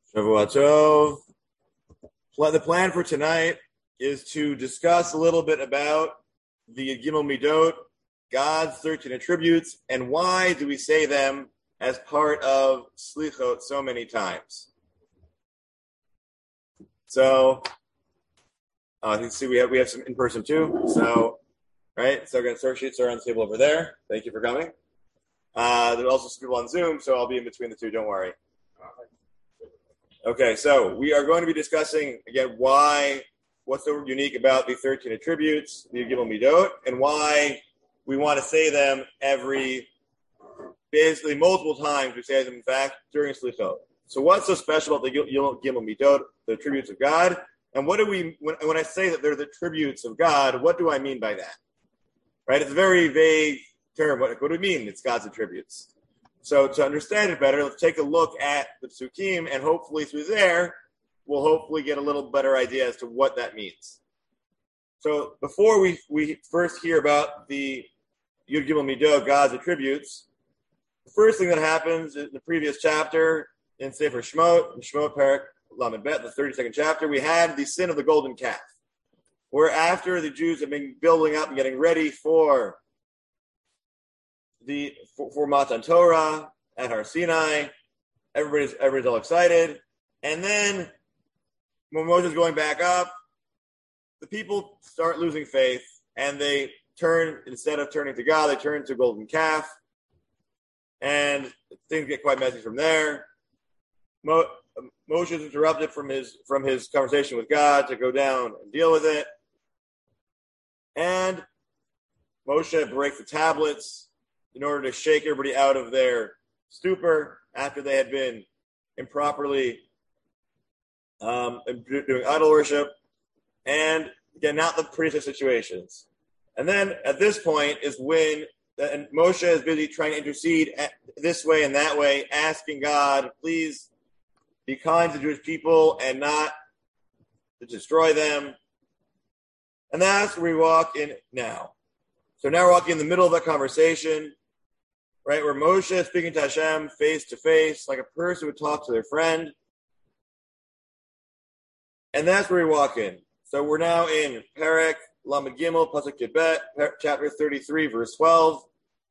Shavua Tov. The plan for tonight is to discuss a little bit about the Gimel Midot, God's 13 attributes, and why do we say them as part of Slichot so many times. So, you can see we have some in person too. So, right. So, again, source sheets are on the table over there. Thank you for coming. There are also some people on Zoom, so I'll be in between the two. Don't worry. Okay, so we are going to be discussing again what's so unique about the 13 attributes, the Gimel Midot, and why we want to say them basically multiple times. We say them, in fact, during Slichot. So what's so special about the Gimel Midot, the attributes of God? And what do we, when I say that they're the attributes of God, what do I mean by that? Right? It's a very vague term. What do we mean? It's God's attributes. So to understand it better, let's take a look at the Psukim, and hopefully through there, we'll hopefully get a little better idea as to what that means. So before we first hear about the Yud Gimel Midot, God's attributes, the first thing that happens in the previous chapter in Sefer Shemot, in Shemot Perek Lamed Bet, the 32nd chapter, we had the sin of the golden calf, where after the Jews have been building up and getting ready for Matan Torah at Har Sinai, everybody's all excited, and then when Moses is going back up, the people start losing faith, and they turn, instead of turning to God, they turn to golden calf, and things get quite messy from there. Moses is interrupted from his conversation with God to go down and deal with it, and Moshe breaks the tablets in order to shake everybody out of their stupor after they had been improperly doing idol worship, and again, not the prettiest situations. And then at this point is when Moshe is busy trying to intercede this way and that way, asking God, please be kind to the Jewish people and not to destroy them. And that's where we walk in now. So now we're walking in the middle of that conversation, right, where Moshe is speaking to Hashem face to face, like a person would talk to their friend. And that's where we walk in. So we're now in Perek Lamed Gimel, Pasuk Yebet, chapter 33, verse 12.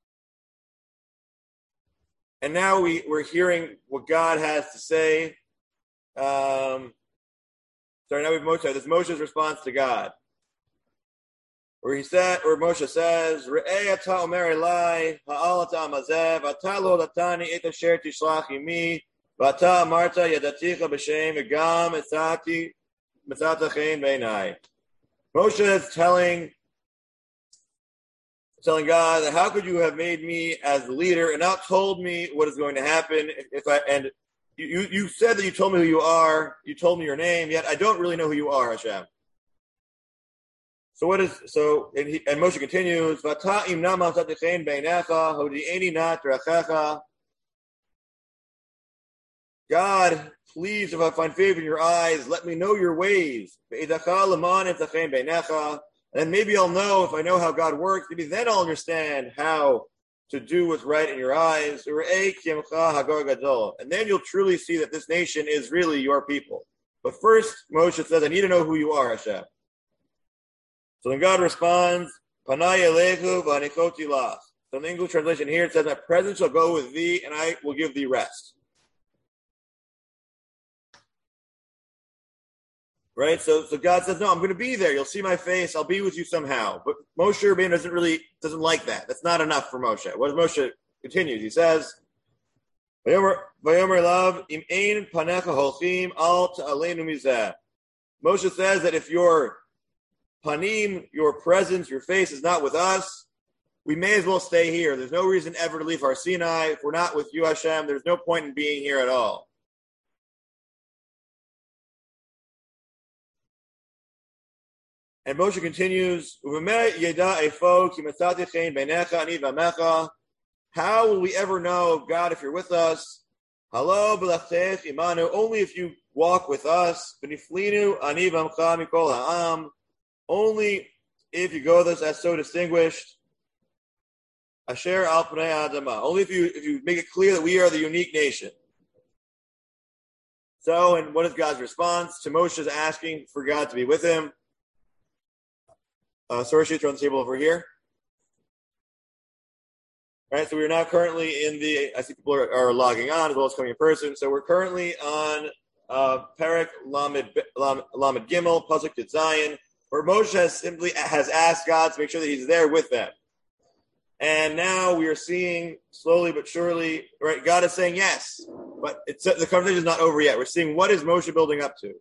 And now we're hearing what God has to say. Now we have Moshe. This is Moshe's response to God, where Moshe says, "Re'ei ata omer elai ha'al ata amazev ata lo latani et asher tishlach imi v'ata amarta yadaticha b'shem v'gam etzata chen b'einai." Moshe is telling God that how could you have made me as the leader and not told me what is going to happen you said that you told me who you are, you told me your name, yet I don't really know who you are, Hashem. And Moshe continues, God, please, if I find favor in your eyes, let me know your ways. And then maybe I'll know, if I know how God works, maybe then I'll understand how to do what's right in your eyes. And then you'll truly see that this nation is really your people. But first, Moshe says, I need to know who you are, Hashem. So then God responds, Panay elechu v'anichoti lach. So in the English translation here, it says, my presence shall go with thee, and I will give thee rest. Right? So God says, no, I'm going to be there. You'll see my face. I'll be with you somehow. But Moshe Rabbeinu doesn't like that. That's not enough for Moshe. What does Moshe continues? He says, Vayomer lav im ein panecha holchim al ta'aleinu mizeh. Moshe says that if your panim, your presence, your face is not with us, we may as well stay here. There's no reason ever to leave Har Sinai. If we're not with you, Hashem, there's no point in being here at all. And Moshe continues, how will we ever know, God, if you're with us? Only if you walk with us. Only if you go with us as so distinguished. Only if you make it clear that we are the unique nation. So, and what is God's response to Moshe's asking for God to be with him? Source sheets are on the table over here. All right, so we're now currently in I see people are logging on as well as coming in person. So we're currently on Perek Lamed Gimel, Pasuk Tet Zayin, where Moshe has asked God to make sure that he's there with them. And now we are seeing slowly but surely, right? God is saying yes, but the conversation is not over yet. We're seeing what is Moshe building up to.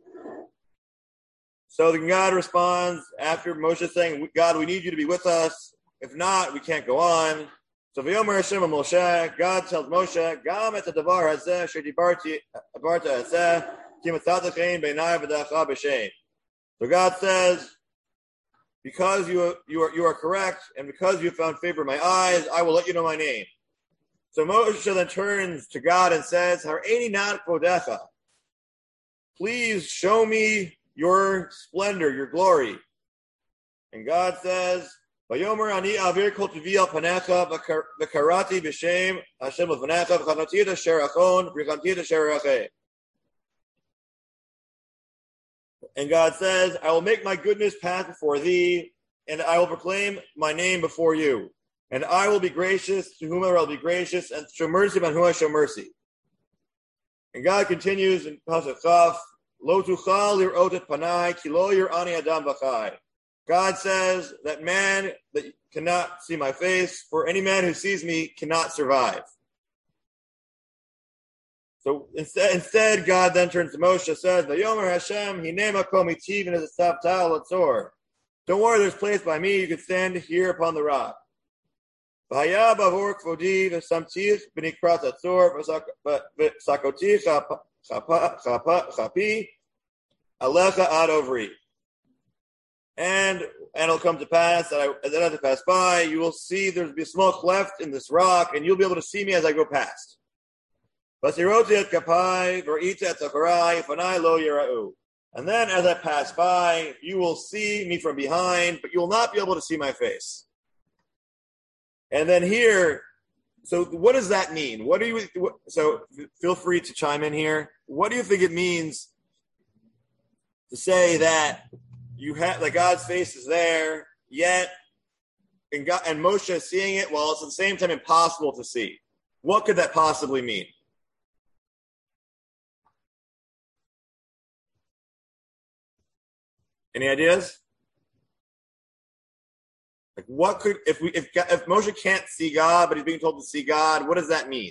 So God responds after Moshe saying, God, we need you to be with us. If not, we can't go on. So V'yomer Hashem Moshe, God tells Moshe, Gam et hadavar hazeh shedibarta hazeh ki matzatzein b'nai v'dacha b'shem. So God says, because you are correct, and because you have found favor in my eyes, I will let you know my name. So Moshe then turns to God and says, Hareini nat kvodecha. Please show me your splendor, your glory. And God says, Vayomer ani avir kol tevi al panecha v'karati b'shem Hashem l'vanecha v'chanati et asher achon v'chanati et asher acheh. And God says, I will make my goodness pass before thee, and I will proclaim my name before you. And I will be gracious to whomever I will be gracious, and show mercy on whom I show mercy. And God continues in Pasuk Chaf, Lo tuchal lir'ot et panai, ki lo yir'ani adam b'chai. God says that cannot see my face, for any man who sees me cannot survive. So instead, God then turns to Moshe, says, Vayomer Hashem, hinei makom itiv v'nezasav ta'al atzor. Don't worry, there's a place by me. You can stand here upon the rock. V'haya bavor kvodi v'samtich b'nikrat atzor v'sakoti chapi alecha ad ovri. And it'll come to pass that as I have to pass by, you will see there's be smoke left in this rock, and you'll be able to see me as I go past. And then as I pass by, you will see me from behind, but you will not be able to see my face. And then here, so what does that mean? So feel free to chime in here. What do you think it means to say that God's face is there, yet, and Moshe is seeing it while it's at the same time impossible to see? What could that possibly mean? Any ideas? Like, what could if Moshe can't see God, but he's being told to see God? What does that mean?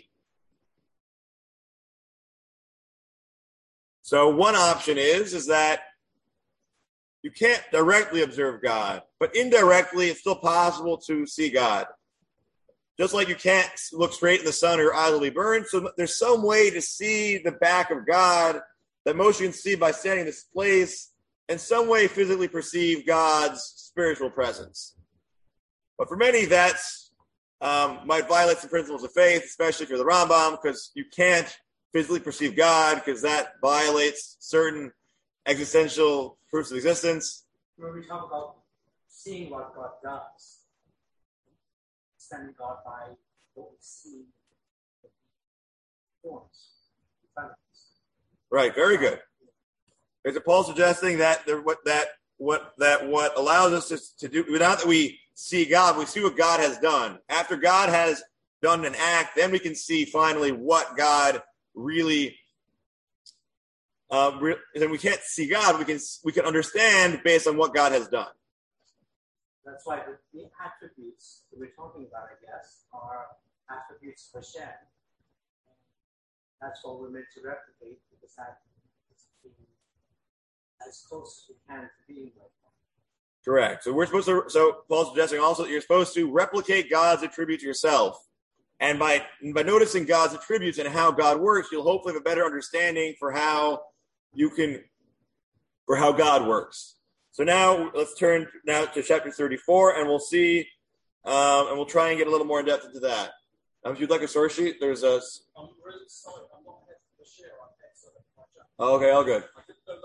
So one option is that you can't directly observe God, but indirectly it's still possible to see God. Just like you can't look straight in the sun or your eyes will be burned. So there's some way to see the back of God that Moshe can see by standing in this place, in some way physically perceive God's spiritual presence. But for many, that's might violate the principles of faith, especially for the Rambam, because you can't physically perceive God, because that violates certain existential proofs of existence. When we talk about seeing what God does, understanding God by what we see the forms in front of us. Right, very good. Is it Paul suggesting that what allows us to do, not that we see God, we see what God has done. After God has done an act, then we can see finally what God really. Then we can't see God. We can understand based on what God has done. That's why the attributes that we're talking about, I guess, are attributes for Hashem. That's what we're meant to replicate, because that is as close as we can to being like that. Correct. So we're supposed to. So Paul's suggesting also that you're supposed to replicate God's attribute to yourself, and by noticing God's attributes and how God works, you'll hopefully have a better understanding for how God works. So now let's turn now to chapter 34, and we'll see, and we'll try and get a little more in depth into that. If you'd like a source sheet, there's a. I'm really sorry, I'm not able to share on X. Oh, okay, all good.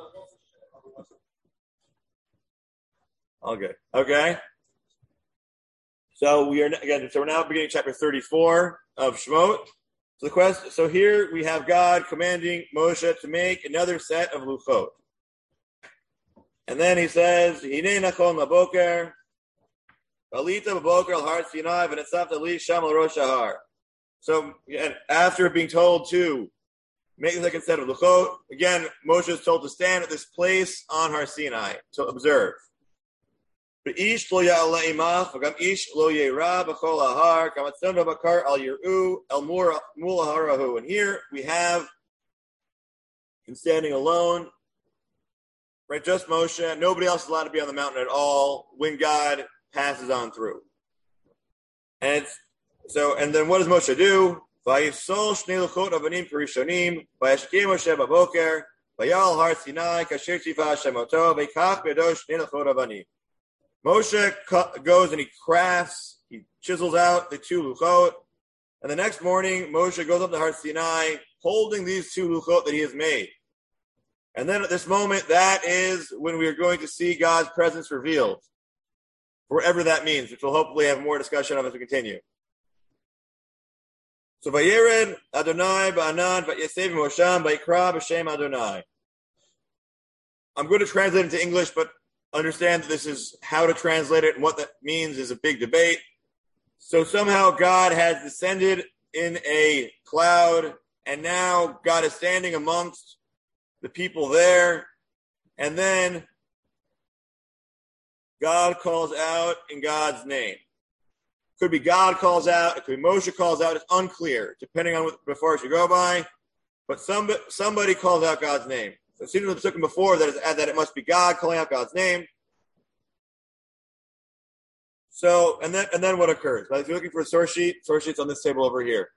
All good. Okay. So we're now beginning chapter 34 of Shemot. So here we have God commanding Moshe to make another set of luchot. And then he says, Hinei nachon laboker, Alita b'boker al har Sinai, v'netzavta li sham al rosh hahar. So after being told to make the second set of luchot, again, Moshe is told to stand at this place on Har Sinai to observe. Ish lo ya'ala imach, v'gam ish lo ye'ra b'chol hahar, kamatzon v'bakar al yir'u el mul haharahu. And here we have him standing alone, right? Just Moshe. Nobody else is allowed to be on the mountain at all when God passes on through. And then what does Moshe do? Vayisol shnei luchot avanim perishonim, vayashkei Moshe baboker, vayal har Sinai, kasher tzivah Hashem oto, vayikach bedo shnei luchot avanim. Moshe goes and he crafts, he chisels out the two luchot, and the next morning Moshe goes up to Har Sinai holding these two luchot that he has made. And then at this moment, that is when we are going to see God's presence revealed, wherever that means, which we'll hopefully have more discussion of as we continue. So Vayered Adonai ba'anan va'yesev Mosham va'yikra b'shem Adonai. I'm going to translate it into English, but understand that this is how to translate it and what that means is a big debate. So somehow God has descended in a cloud, and now God is standing amongst the people there, and then God calls out in God's name. Could be God calls out, it could be Moshe calls out, it's unclear, depending on what before you go by, but somebody calls out God's name. So it seems to have spoken before that it must be God calling out God's name. So, and then what occurs? If you're looking for a source sheet's on this table over here.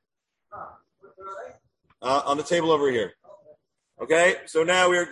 On the table over here. Okay, so now we've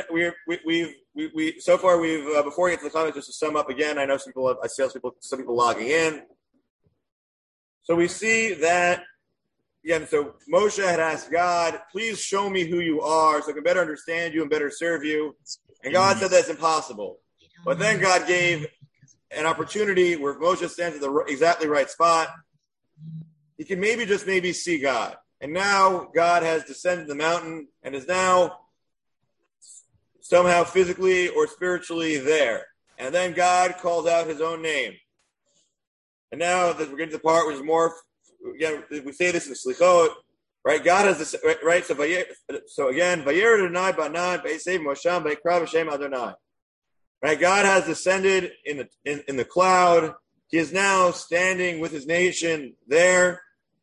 so far before we get to the comments, just to sum up again. I know I see some people logging in. So we see that again. So Moshe had asked God, "Please show me who you are, so I can better understand you and better serve you." And God said that's impossible. But then God gave an opportunity where Moshe stands at the exactly right spot. He can maybe see God. And now God has descended the mountain and is now somehow physically or spiritually there. And then God calls out his own name. And now we're getting to the part which is more, again, we say this in Slichot, right? God has this, right? So again, Vayered Adonai ba'anan v'yesev Mosham v'yikra b'shem Adonai. Right? God has descended in the cloud. He is now standing with his nation there.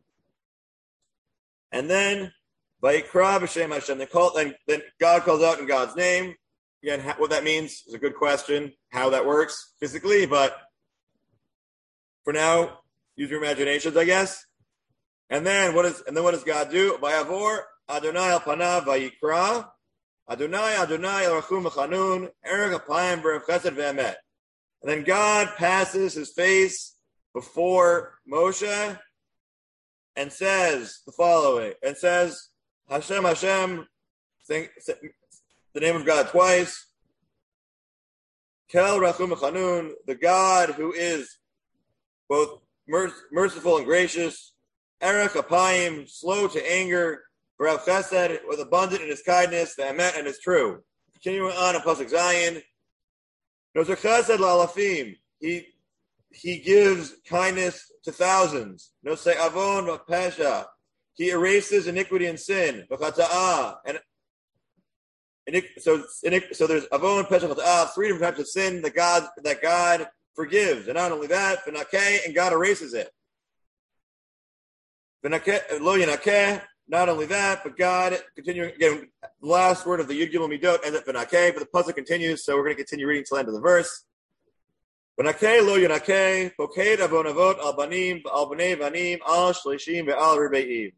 And then, Vayikra b'shem Hashem, then God calls out in God's name. Again, what that means is a good question, how that works physically, but for now, use your imaginations, I guess. And then what does God do? Vayavor Adonai al panav vayikra, Adonai el rachum v'chanun, erech apayim v'rev chesed v'emet. And then God passes his face before Moshe and says the following, and says, Hashem, the name of God twice, Kel Rachum Chanun, the God who is both merciful and gracious, Erech Apayim, slow to anger, B'rav Chesed, with abundant in his kindness, the Emet and his true. Continuing on in Pasuk Zayin, Nozer Chesed La'alafim, he gives kindness to thousands. No say avon v'pesha. He erases iniquity and sin. V'chata'ah. So there's avon, pesha, chata'ah, 3 different types of sin that God forgives. And not only that, v'nakeh, and God erases it. V'nakeh, lo yanakeh, not only that, but God, continuing, again, the last word of the Yud Gimel Midot ends at v'nakeh, but the puzzle continues, so we're going to continue reading till the end of the verse. V'nakeh lo yanakeh, poked avon avot al banim, al b'nei vanim, al shlishim, ve'al ribe'im.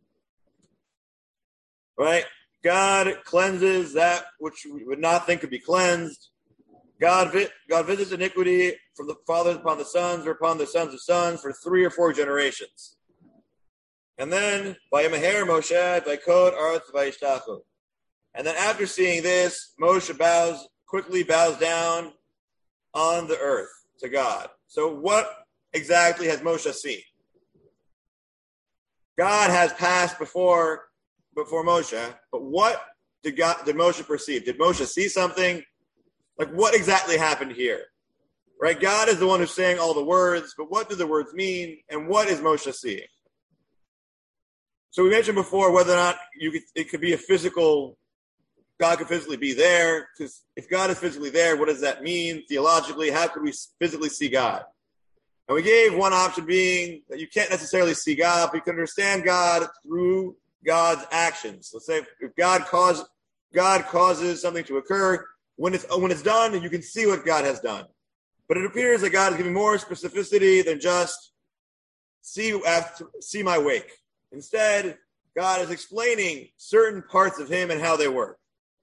Right? God cleanses that which we would not think could be cleansed. God visits iniquity from the fathers upon the sons or upon the sons of sons for 3 or 4 generations. And then, Vayemeher Moshe, Vaikod Arth Vayishtachu. And then after seeing this, Moshe quickly bows down on the earth to God. So what exactly has Moshe seen? God has passed before Moshe, but what did Moshe perceive? Did Moshe see something? Like, what exactly happened here? Right? God is the one who's saying all the words, but what do the words mean, and what is Moshe seeing? So we mentioned before whether or not it could be a physical, God could physically be there, because if God is physically there, what does that mean theologically? How could we physically see God? And we gave one option being that you can't necessarily see God, but you can understand God through God's actions. Let's say if God causes something to occur, when it's done, you can see what God has done. But it appears that God is giving more specificity than just see my wake. Instead, God is explaining certain parts of him and how they work.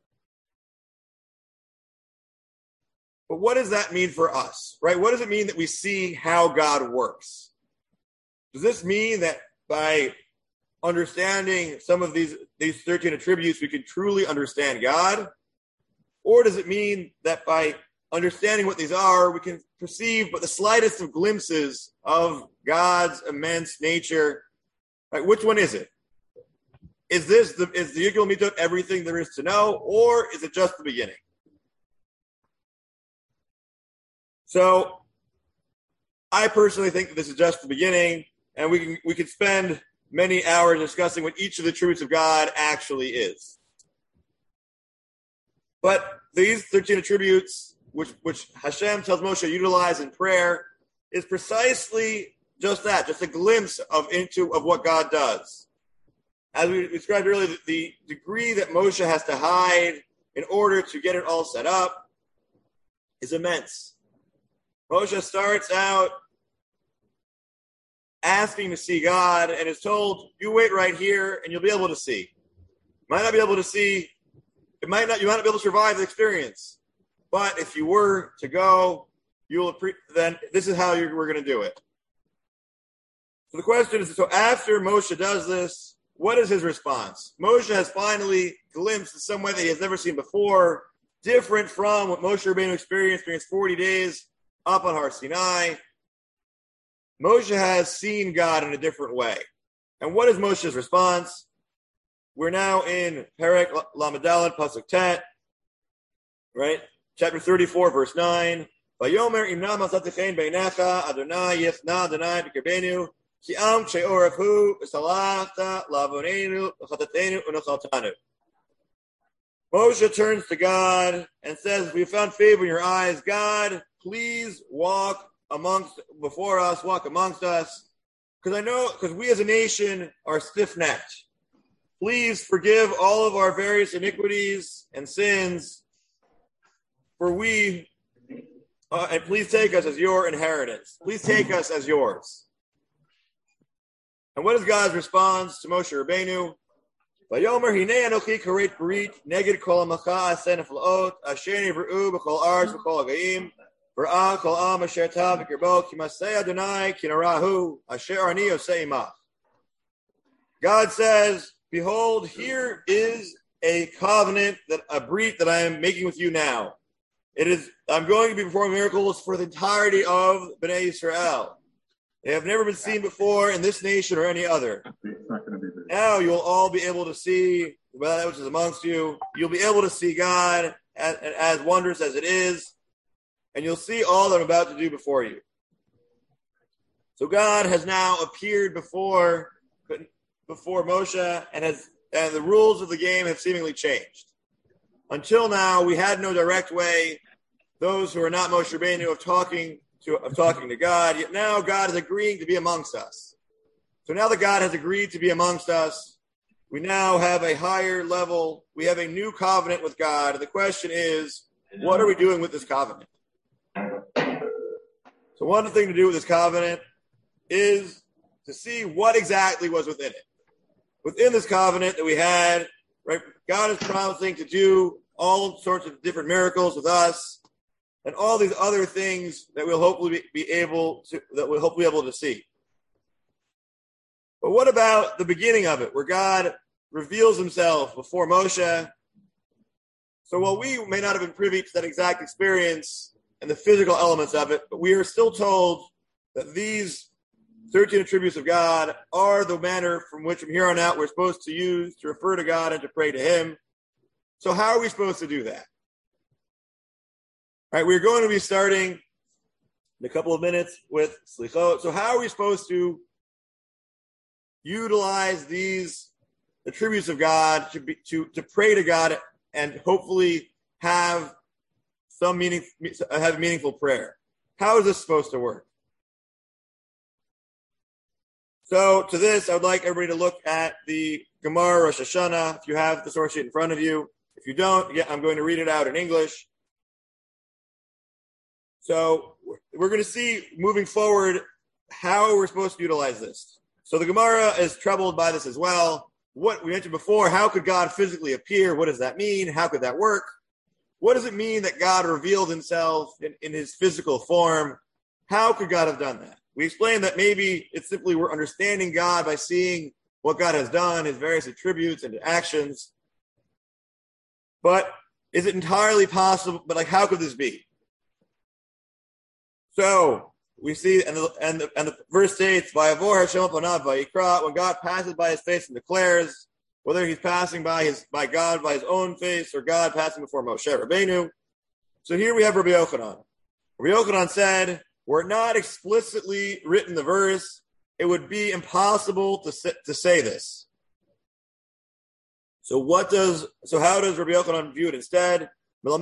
But what does that mean for us, right? What does it mean that we see how God works? Does this mean that by understanding some of these 13 attributes, we can truly understand God? Or does it mean that by understanding what these are, we can perceive but the slightest of glimpses of God's immense nature? Right, which one is it? Is the Yigdal Mitot everything there is to know, or is it just the beginning? So, I personally think that this is just the beginning, and we could spend many hours discussing what each of the attributes of God actually is. But these 13 attributes, which Hashem tells Moshe to utilize in prayer, is precisely just that, just a glimpse of what God does. As we described earlier, the degree that Moshe has to hide in order to get it all set up is immense. Moshe starts out asking to see God and is told, you wait right here and you'll be able to see. You might not be able to see, you might not be able to survive the experience. But if you were to go, then this is how we're going to do it. So the question is, so after Moshe does this, what is his response? Moshe has finally glimpsed in some way that he has never seen before, different from what Moshe Rabbeinu experienced during his 40 days up on Har Sinai. Moshe has seen God in a different way. And what is Moshe's response? We're now in Perek Lamed Daled Pasuk Tet, right? Chapter 34, verse 9. Vayomer imna masatechen beinecha Adonai yifna Adonai b'kirbeinu ki am she'orafu v'salachta lavonenu v'chatatenu u'nochaltanu. Moshe turns to God and says, we found favor in your eyes. God, please walk amongst us, because we as a nation are stiff-necked. Please forgive all of our various iniquities and sins, and please take us as your inheritance. Please take us as yours. And what is God's response to Moshe Rabbeinu? Vayomer hinei anochi karet brit neged kol hamacha aseh neflaot asher nivru b'kol arz b'kol hagayim v'ra'ah kol am asher tav v'kirbo ki maseh Adonai ki narahu asher ani oseh imach. God says, behold, here is a covenant, a brit that I am making with you now. I'm going to be performing miracles for the entirety of Bnei Yisrael. They have never been seen before in this nation or any other. Now you'll all be able to see that which is amongst you. You'll be able to see God as wondrous as it is, and you'll see all that I'm about to do before you. So God has now appeared before Moshe, and the rules of the game have seemingly changed. Until now, we had no direct way, those who are not Moshe Rabbeinu, of talking to God. Yet now God is agreeing to be amongst us. So now that God has agreed to be amongst us, we now have a higher level. We have a new covenant with God. And the question is, what are we doing with this covenant? So one thing to do with this covenant is to see what exactly was within it. Within this covenant that we had, right, God is promising to do all sorts of different miracles with us, and all these other things that we'll hopefully be able to see. But what about the beginning of it, where God reveals himself before Moshe? So while we may not have been privy to that exact experience and the physical elements of it, but we are still told that these 13 attributes of God are the manner from which from here on out we're supposed to use to refer to God and to pray to him. So how are we supposed to do that? All right, we're going to be starting in a couple of minutes with Slichot. So how are we supposed to utilize these attributes of God to pray to God and hopefully have meaningful prayer? How is this supposed to work? So to this, I would like everybody to look at the Gemara Rosh Hashanah, if you have the source sheet in front of you. If you don't, I'm going to read it out in English. So we're going to see moving forward how we're supposed to utilize this. So the Gemara is troubled by this as well. What we mentioned before, how could God physically appear? What does that mean? How could that work? What does it mean that God revealed himself in his physical form? How could God have done that? We explained that maybe it's simply we're understanding God by seeing what God has done, his various attributes and actions. But is it entirely possible? But how could this be? So we see, and the verse states, "Vayavor Hashem panav vayikra," when God passes by his face and declares, whether he's passing by his own face or God passing before Moshe Rabbeinu. So here we have Rabbi Yochanan. Rabbi Yochanan said, were it not explicitly written in the verse, it would be impossible to say this. So how does Rabbi Yochanan view it instead? Not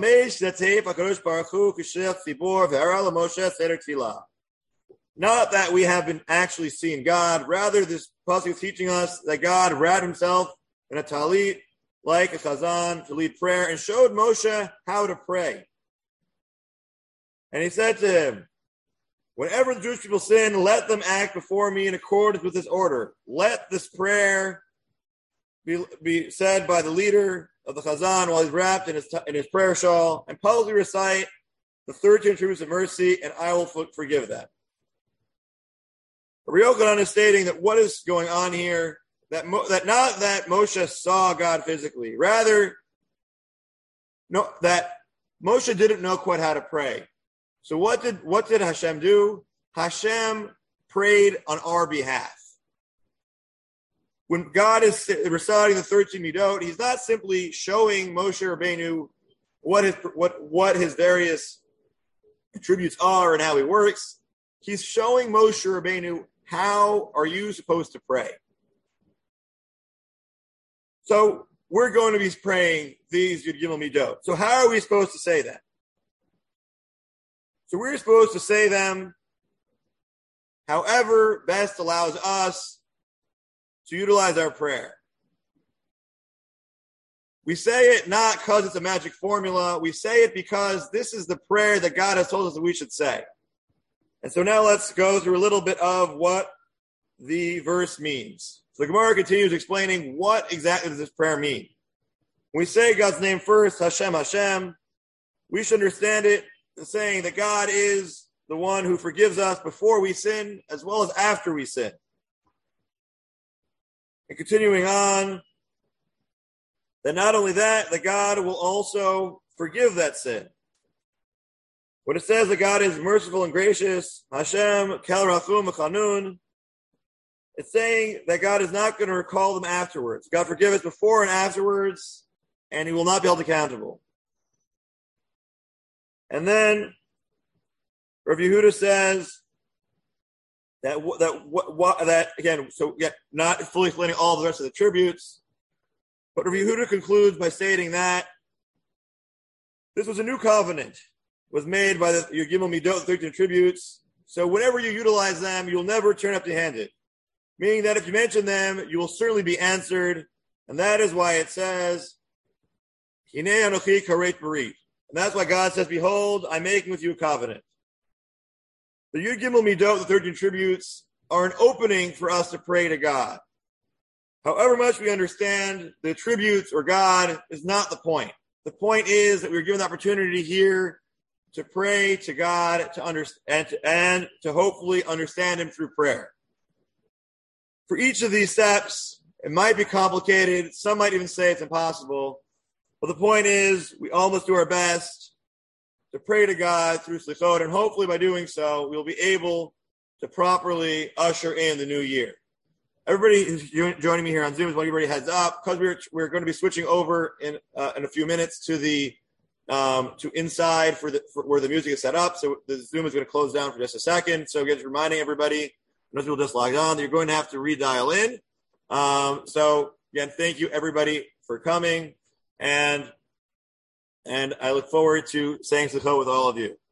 that we have been actually seeing God, rather this passage is teaching us that God wrapped himself in a talit like a chazan to lead prayer and showed Moshe how to pray. And he said to him, whenever the Jewish people sin, let them act before me in accordance with this order. Let this prayer be said by the leader of the chazan while he's wrapped in his prayer shawl, and publicly recite the 13 attributes of mercy, and I will forgive that. Rabbi Yochanan is stating that what is going on here, that not that Moshe saw God physically, rather that Moshe didn't know quite how to pray. So what did Hashem do? Hashem prayed on our behalf. When God is reciting the 13 Midot, he's not simply showing Moshe Rabbeinu what his various attributes are and how he works. He's showing Moshe Rabbeinu how are you supposed to pray. So we're going to be praying these Yud Gimel Midot. So how are we supposed to say that? So we're supposed to say them however best allows us to utilize our prayer. We say it not because it's a magic formula. We say it because this is the prayer that God has told us that we should say. And so now let's go through a little bit of what the verse means. So the Gemara continues explaining what exactly does this prayer mean. When we say God's name first, Hashem, Hashem, we should understand it as saying that God is the one who forgives us before we sin as well as after we sin. And continuing on, that not only that God will also forgive that sin. When it says that God is merciful and gracious, Hashem, Kel Rachum Chanun, it's saying that God is not going to recall them afterwards. God forgive us before and afterwards, and he will not be held accountable. And then Rav Yehuda says that again, so yet not fully explaining all the rest of the attributes, but Rav Yehuda concludes by stating that this was a new covenant, was made by the Yud Gimel Midot, 13 attributes. So whenever you utilize them, you'll never turn empty-handed. Meaning that if you mention them, you will certainly be answered. And that is why it says, Hinei Anochi Karet Berit. And that's why God says, behold, I'm making with you a covenant. The Yud Gimel Midot, the 13 tributes, are an opening for us to pray to God. However much we understand the tributes or God is not the point. The point is that we're given the opportunity here to pray to God to understand and to hopefully understand him through prayer. For each of these steps, it might be complicated. Some might even say it's impossible. But the point is, we all must do our best to pray to God through Slichot, and hopefully by doing so, we'll be able to properly usher in the new year. Everybody who's joining me here on Zoom, is everybody heads up, because we're going to be switching over in a few minutes to the to inside for where the music is set up. So the Zoom is going to close down for just a second. So just reminding everybody, most people just logged on, that you're going to have to redial in. So again, thank you everybody for coming, and I look forward to saying Slichot with all of you.